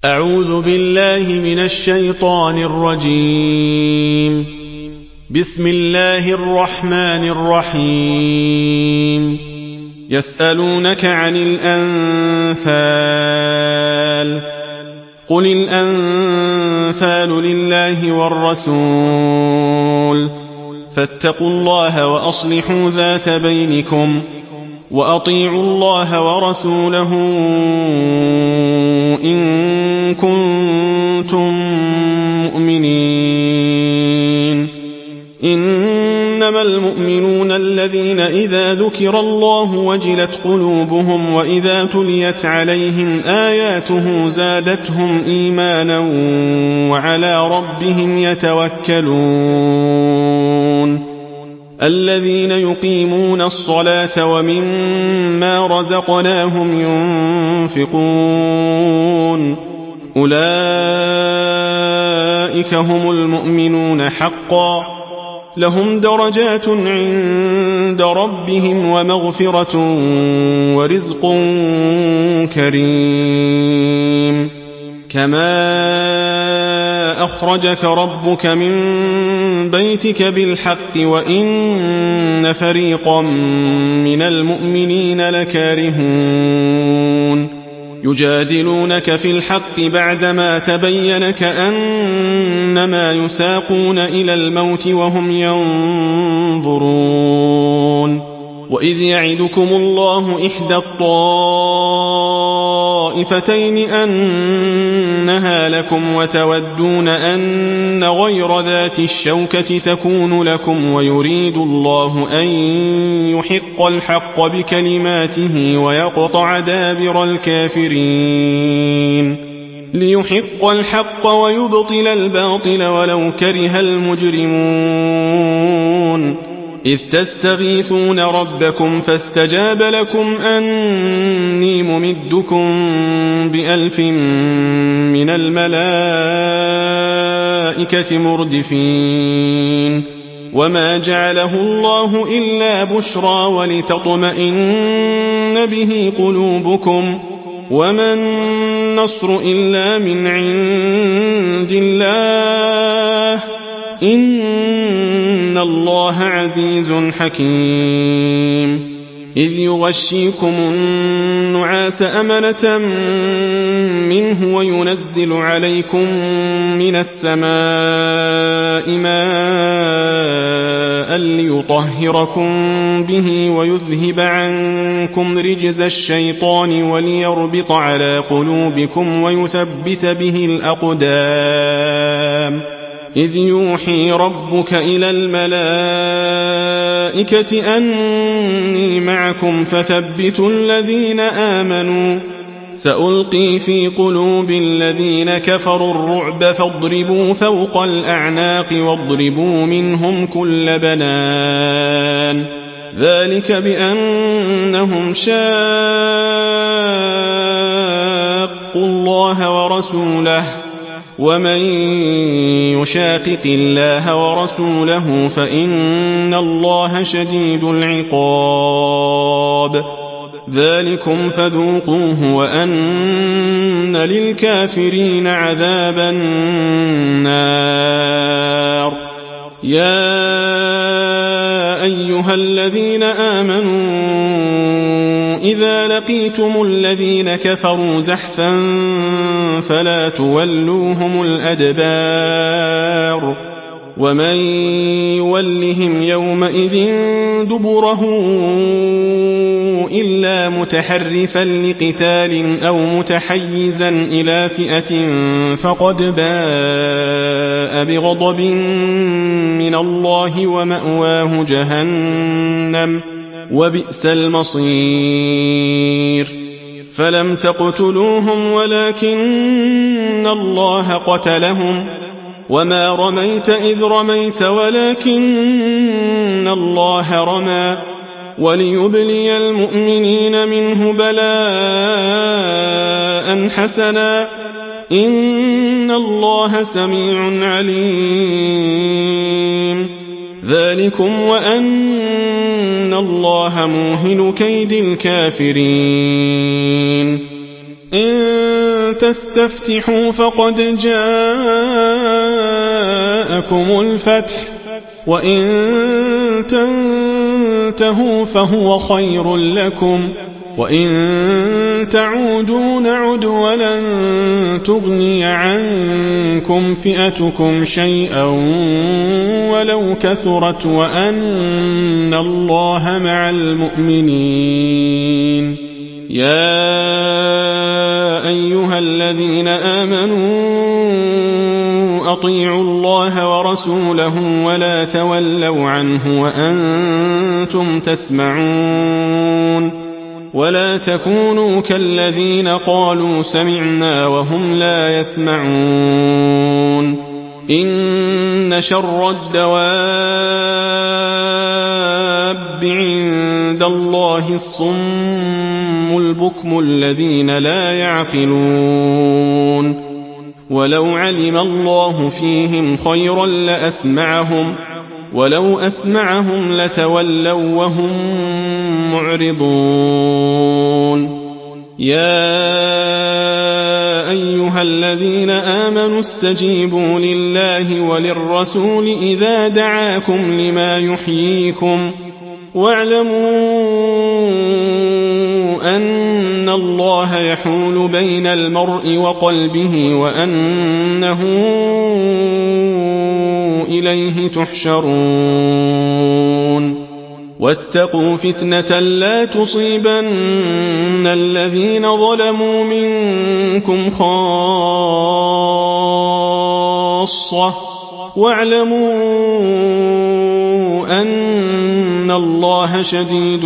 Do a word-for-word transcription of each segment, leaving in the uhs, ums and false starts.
أعوذ بالله من الشيطان الرجيم. بسم الله الرحمن الرحيم. يسألونك عن الأنفال قل الأنفال لله والرسول فاتقوا الله وأصلحوا ذات بينكم وأطيعوا الله ورسوله إن كنتم مؤمنين. إنما المؤمنون الذين إذا ذكر الله وجلت قلوبهم وإذا تليت عليهم آياته زادتهم إيمانا وعلى ربهم يتوكلون. الذين يقيمون الصلاة ومما رزقناهم ينفقون أولئك هم المؤمنون حقا لهم درجات عند ربهم ومغفرة ورزق كريم. كما أخرجك ربك من بيتك بالحق وإن فريقا من المؤمنين لكارهون. يجادلونك في الحق بعدما تبين كأنما يساقون إلى الموت وهم ينظرون. وإذ يعدكم الله إحدى الطائفتين أنها لكم وتودون أن غير ذات الشوكة تكون لكم ويريد الله أن يحق الحق بكلماته ويقطع دابر الكافرين ليحق الحق ويبطل الباطل ولو كره المجرمون. إذ تستغيثون ربكم فاستجاب لكم أني ممدكم بألف من الملائكة مردفين. وما جعله الله إلا بشرى ولتطمئن به قلوبكم وما النصر إلا من عند الله إن الله عزيز حكيم. إذ يغشيكم النعاس أمنة منه وينزل عليكم من السماء ماء ليطهركم به ويذهب عنكم رجز الشيطان وليربط على قلوبكم ويثبت به الأقدام. إذ يوحي ربك إلى الملائكة أني معكم فثبتوا الذين آمنوا سألقي في قلوب الذين كفروا الرعب فاضربوا فوق الأعناق واضربوا منهم كل بنان. ذلك بأنهم شاقوا الله ورسوله ومن يشاقق الله ورسوله فإن الله شديد العقاب. ذلكم فذوقوه وأن للكافرين عذاب النار. يا أيها الذين آمنوا إذا لقيتم الذين كفروا زحفا فلا تولوهم الأدبار. ومن يولهم يومئذ دبره إلا متحرفا لقتال أو متحيزا إلى فئة فقد باء بغضب من الله ومأواه جهنم وبئس المصير. فلم تقتلوهم ولكن الله قتلهم وما رميت إذ رميت ولكن الله رمى وليبلي المؤمنين منه بلاء حسنا إن الله سميع عليم. ذلكم وأن الله موهن كيد الكافرين. إن تستفتحوا فقد جاءكم الفتح وإن تنتهوا فهو خير لكم وإن تعودوا نعد ولن تغني عنكم فئتكم شيئا ولو كثرت وأن الله مع المؤمنين. يا أيها الذين آمنوا أطيعوا الله ورسوله ولا تولوا عنه وأنتم تسمعون ولا تكونوا كالذين قالوا سمعنا وهم لا يسمعون. إن شر الدواب عند الله الصم البكم الذين لا يعقلون. ولو علم الله فيهم خيرا لأسمعهم ولو أسمعهم لتولوا وهم معرضون. يا أيها الذين آمنوا استجيبوا لله وللرسول إذا دعاكم لما يحييكم واعلموا أن الله يحول بين المرء وقلبه وأنه إليه تحشرون. واتقوا فتنة لا تصيبن الذين ظلموا منكم خاصة واعلموا أن الله شديد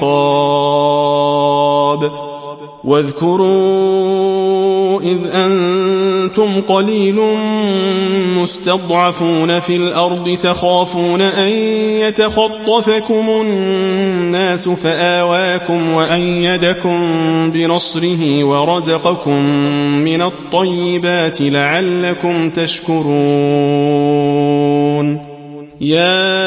العقاب. واذكروا إذ أنتم قليل مستضعفون في الأرض تخافون أن يتخطفكم الناس فآواكم وأيدكم بنصره ورزقكم من الطيبات لعلكم تشكرون. يا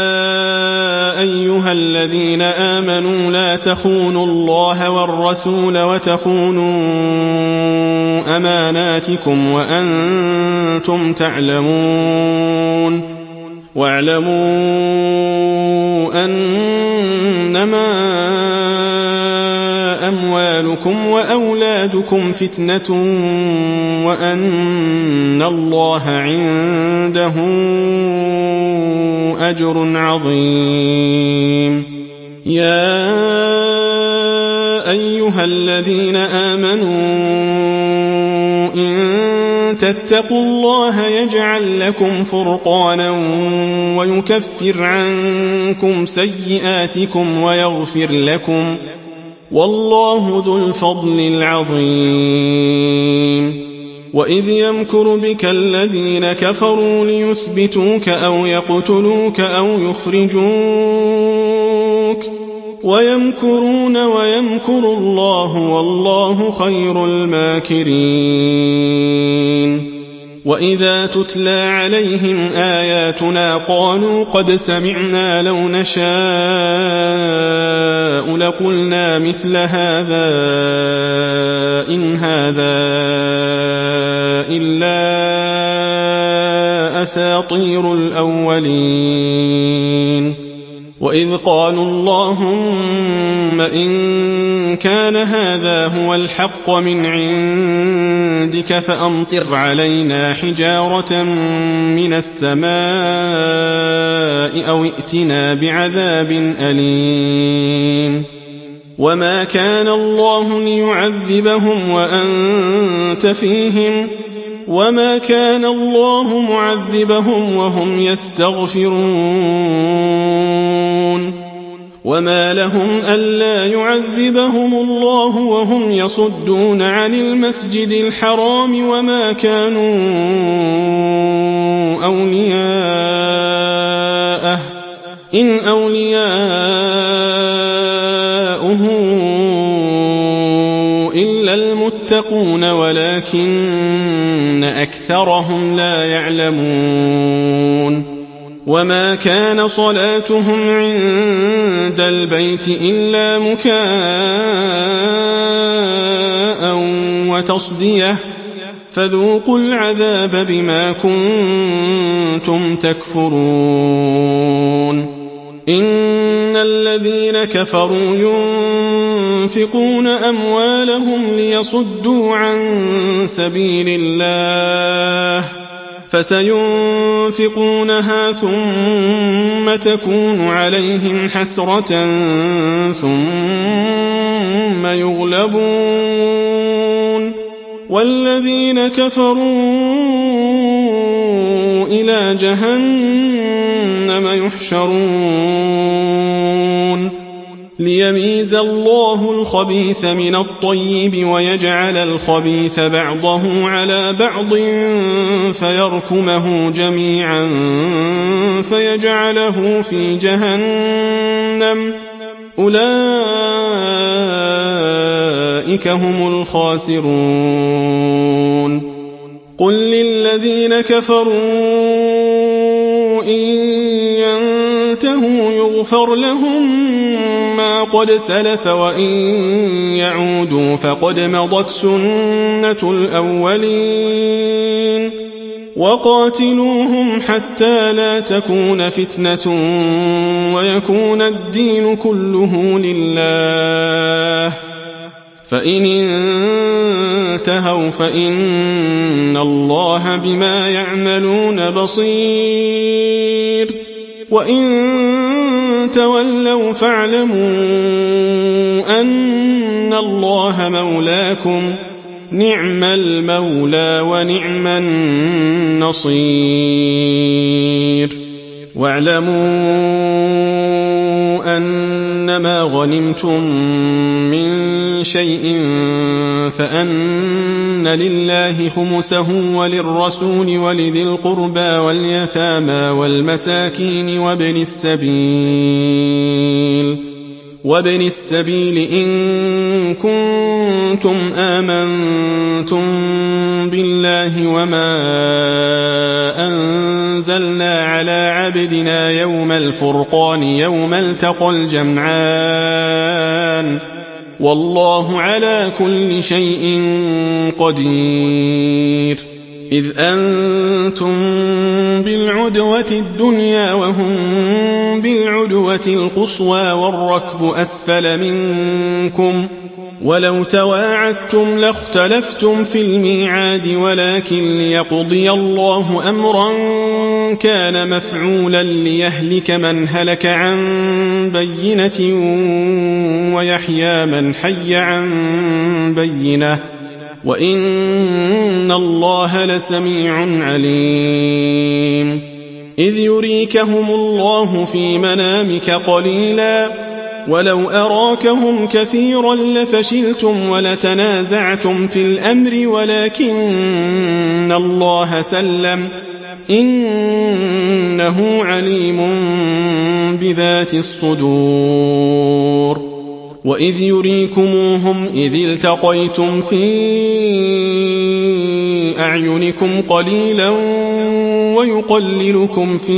أيها الذين آمنوا لا تخونوا الله والرسول وتخونوا أماناتكم وأنتم تعلمون. واعلموا أنما أموالكم وأولادكم فتنة وأن الله عنده أجر عظيم. يا أيها الذين آمنوا إن تتقوا الله يجعل لكم فرقانا ويكفر عنكم سيئاتكم ويغفر لكم والله ذو الفضل العظيم. وإذ يمكر بك الذين كفروا ليثبتوك أو يقتلوك أو يخرجوك ويمكرون ويمكر الله والله خير الماكرين. وإذا تتلى عليهم آياتنا قالوا قد سمعنا لو نشاء لقلنا مثل هذا إن هذا إلا أساطير الأولين. وإذ قالوا اللهم إن كان هذا هو الحق من عندك فأمطر علينا حجارة من السماء أو ائتنا بعذاب أليم. وما كان الله ليعذبهم وأنت فيهم وما كان الله معذبهم وهم يستغفرون. وما لهم ألا يعذبهم الله وهم يصدون عن المسجد الحرام وما كانوا أولياءه إن أولياؤه إلا المتقون ولكن أكثرهم لا يعلمون. وما كان صلاتهم عند البيت إلا مكاء وتصدية فذوقوا العذاب بما كنتم تكفرون إن الذين كفروا ينفقون أموالهم ليصدوا عن سبيل الله فسينفقونها ثم تكون عليهم حسرة ثم يغلبون والذين كفروا إلى جهنم يحشرون ليميز الله الخبيث من الطيب ويجعل الخبيث بعضه على بعض فيركمه جميعا فيجعله في جهنم أولئك هم الخاسرون قل للذين كفروا إن ينتهوا يغفر لهم ما قد سلف وإن يعودوا فقد مضت سنة الأولين وقاتلوهم حتى لا تكون فتنة ويكون الدين كله لله فإن انتهوا فإن الله بما يعملون بصير وإن تولوا فاعلموا أن الله مولاكم نعم المولى ونعم النصير واعلموا أنما غنمتم من شيء فأن لله خمسه وللرسول ولذي القربى واليتامى والمساكين وابن السبيل وابن السبيل إن كنتم آمنتم بالله وما أنزلنا على عبدنا يوم الفرقان يوم التقى الجمعان والله على كل شيء قدير إذ أنتم بالعدوة الدنيا وهم بالعدوة القصوى والركب أسفل منكم ولو تواعدتم لاختلفتم في الميعاد ولكن ليقضي الله أمرا كان مفعولا ليهلك من هلك عن بينة ويحيى من حي عن بينة وإن الله لسميع عليم إذ يريكهم الله في منامك قليلا ولو أراكهم كثيرا لفشلتم ولتنازعتم في الأمر ولكن الله سلم إنه عليم بذات الصدور وإذ يريكموهم إذ التقيتم في أعينكم قليلا ويقللكم في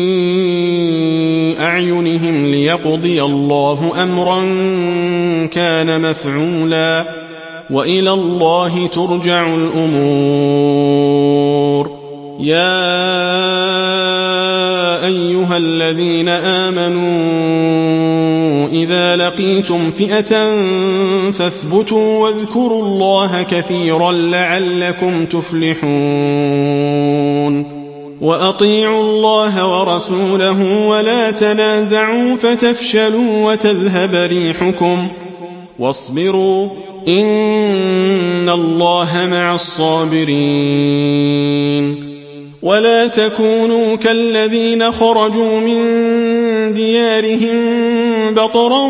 أعينهم ليقضي الله أمرا كان مفعولا وإلى الله ترجع الأمور يا أيها الذين آمنوا إذا لقيتم فئة فاثبتوا واذكروا الله كثيرا لعلكم تفلحون وأطيعوا الله ورسوله ولا تنازعوا فتفشلوا وتذهب ريحكم واصبروا إن الله مع الصابرين ولا تكونوا كالذين خرجوا من ديارهم بطرا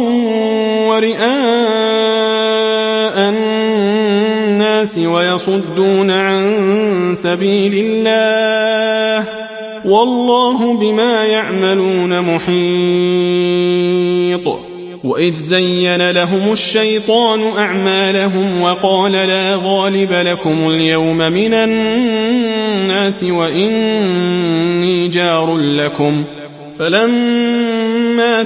ورئاء الناس ويصدون عن سبيل الله والله بما يعملون محيط وإذ زين لهم الشيطان أعمالهم وقال لا غالب لكم اليوم من الناس وإني جار لكم فلما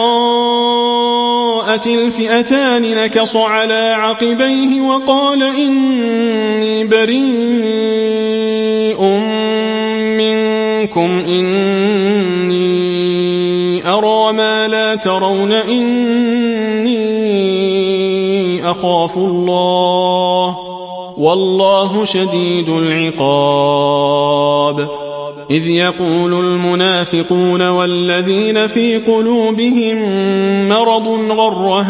تراءت الفئتان نكص على عقبيه وقال إني بريء منكم إني أرى ما لا ترون إني أخاف الله والله شديد العقاب إذ يقول المنافقون والذين في قلوبهم مرض غر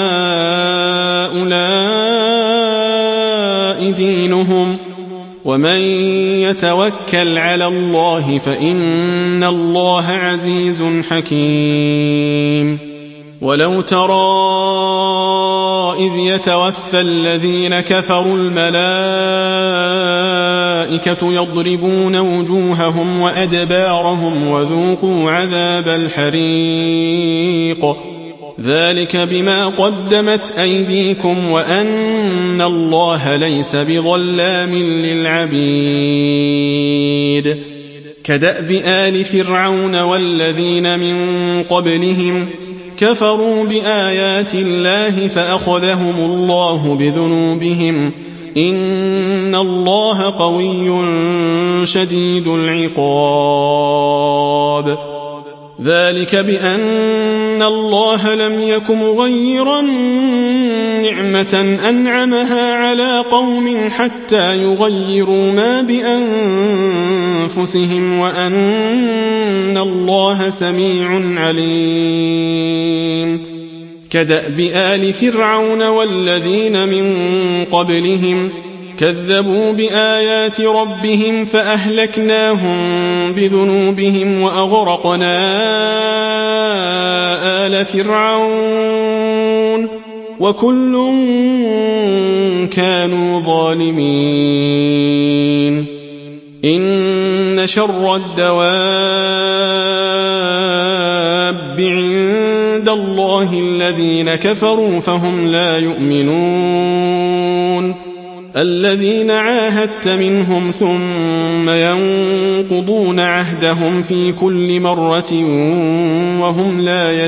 هؤلاء دينهم ومن يتوكل على الله فإن الله عزيز حكيم ولو ترى إذ يتوفى الذين كفروا الملائكة يضربون وجوههم وأدبارهم وذوقوا عذاب الحريق ذلك بما قدمت أيديكم وأن الله ليس بظلام للعبيد كدأب آل فرعون والذين من قبلهم كفروا بآيات الله فأخذهم الله بذنوبهم إن الله قوي شديد العقاب ذلك بأن الله لم يك مغيرا نعمة أنعمها على قوم حتى يغيروا ما بأنفسهم وأن الله سميع عليم كدأب آل فرعون والذين من قبلهم كذبوا بآيات ربهم فأهلكناهم بذنوبهم وأغرقنا آل فرعون وكل كانوا ظالمين إن شر الدواب عند الله الذين كفروا فهم لا يؤمنون الذين عاهدت منهم ثم ينقضون عهدهم في كل مرة وهم لا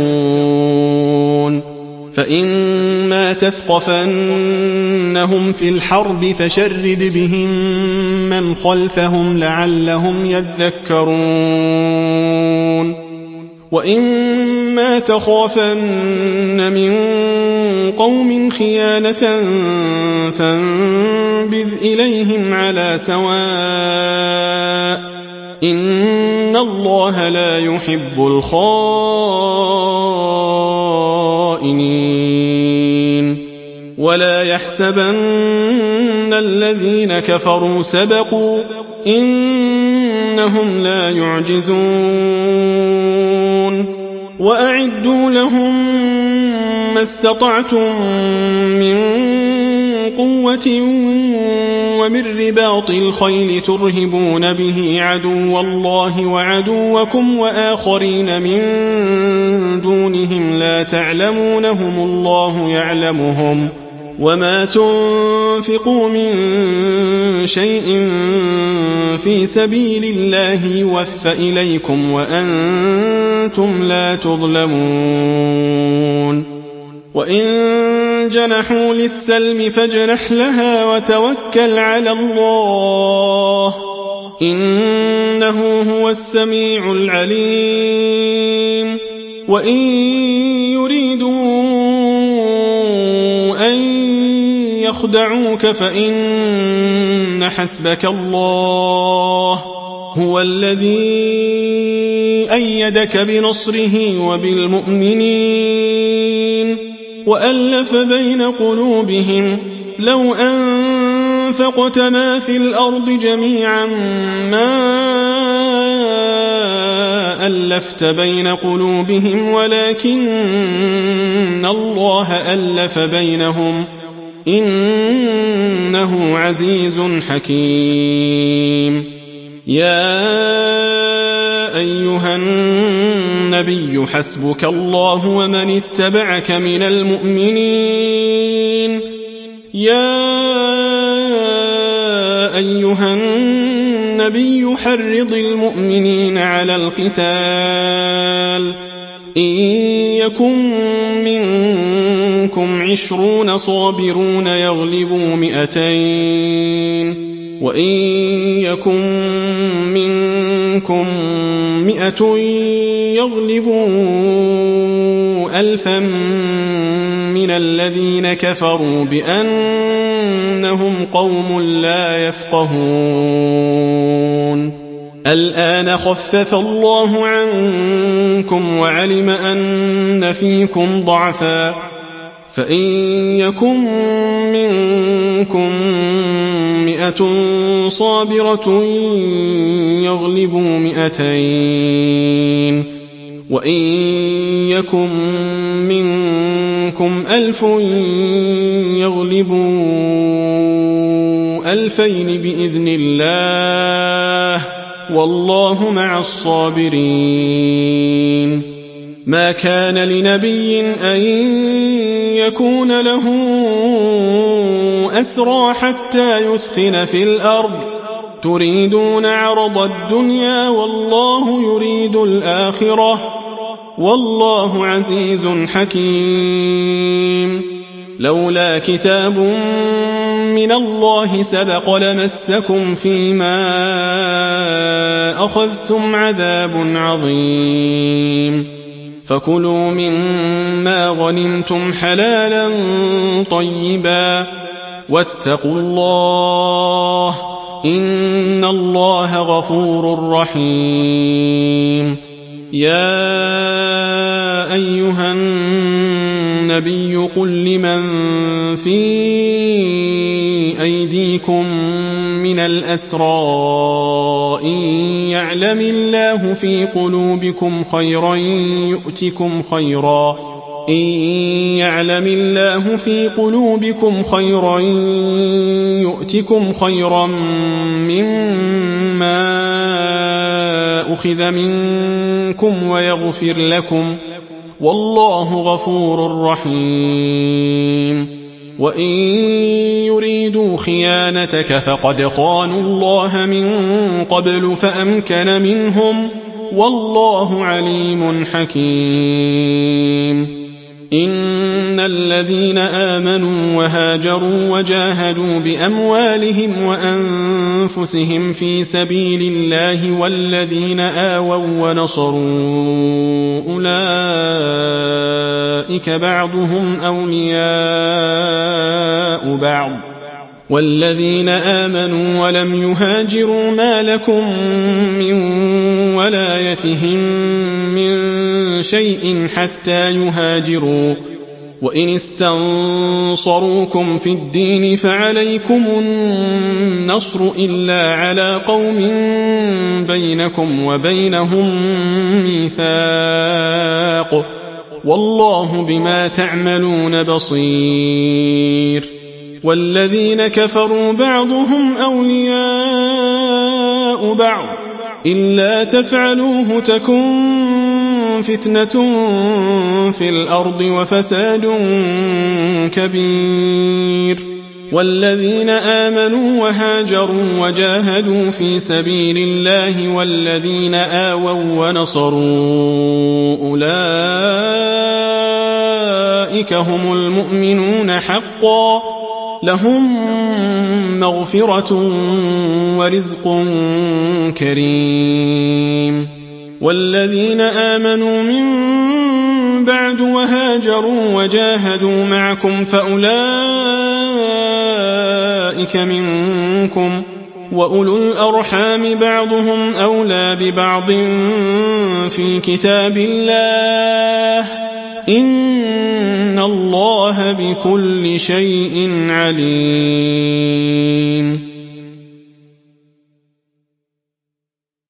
يتقون فإما تثقفنهم في الحرب فشرد بهم من خلفهم لعلهم يذكرون وإما تخافن من قوم خيانة فانبذ إليهم على سواء إن الله لا يحب الخائنين ولا يحسبن الذين كفروا سبقوا إنهم لا يعجزون وأعدوا لهم ما استطعتم من قوة ومن رباط الخيل ترهبون به عدو الله وعدوكم وآخرين من دونهم لا تعلمونهم الله يعلمهم وما تنفقوا من شيء في سبيل الله يوفى إليكم وأنتم لا تظلمون وإن جنحوا للسلم فاجنح لها وتوكل على الله إنه هو السميع العليم وإن يريدوا أن يخدعوك فإن حسبك الله هو الذي أيدك بنصره وبالمؤمنين وألف بين قلوبهم لو أنفقت ما في الأرض جميعا ما ألفت بين قلوبهم ولكن الله ألف بينهم إنه عزيز حكيم يا أيها الناس النبي حسبك الله ومن اتبعك من المؤمنين يا أيها النبي حرض المؤمنين على القتال إن يكن منكم عشرون صابرون يغلبوا مئتين وإن يكن منكم مئة يغلبوا ألفا من الذين كفروا بأنهم قوم لا يفقهون الآن خفف الله عنكم وعلم أن فيكم ضعفا فإن يكن منكم مئة صابرة يغلبوا مئتين وإن يكن منكم ألف يغلبوا ألفين بإذن الله والله مع الصابرين ما كان لنبي أن يكون له أسرى حتى يثخن في الأرض تريدون عرض الدنيا والله يريد الآخرة والله عزيز حكيم لولا كتاب من الله سبق لمسكم فيما أخذتم عذاب عظيم فكلوا مما غنمتم حلالا طيبا واتقوا الله إن الله غفور رحيم يا أيها النبي قل لمن في أيديكم من الأسرى إن يعلم الله في قلوبكم خيرا يؤتكم خيرا إن يعلم الله في قلوبكم خيرا يؤتكم خيرا مما أخذ منكم ويغفر لكم والله غفور رحيم وإن يريدوا خيانتك فقد خانوا الله من قبل فأمكن منهم والله عليم حكيم إن الذين آمنوا وهاجروا وجاهدوا بأموالهم وأنفسهم في سبيل الله والذين آووا ونصروا أولئك بعضهم أولياء بعض والذين آمنوا ولم يهاجروا ما لكم من ولايتهم من شيء حتى يهاجروا وإن استنصروكم في الدين فعليكم النصر إلا على قوم بينكم وبينهم ميثاق والله بما تعملون بصير والذين كفروا بعضهم أولياء بعض إلا تفعلوه تكن فتنة في الأرض وفساد كبير والذين آمنوا وهاجروا وجاهدوا في سبيل الله والذين آووا ونصروا أولئك هم المؤمنون حقا لهم مغفرة ورزق كريم والذين آمنوا من بعد وهاجروا وجاهدوا معكم فأولئك منكم وأولو الأرحام بعضهم أولى ببعض في كتاب الله إن الله بكل شيء عليم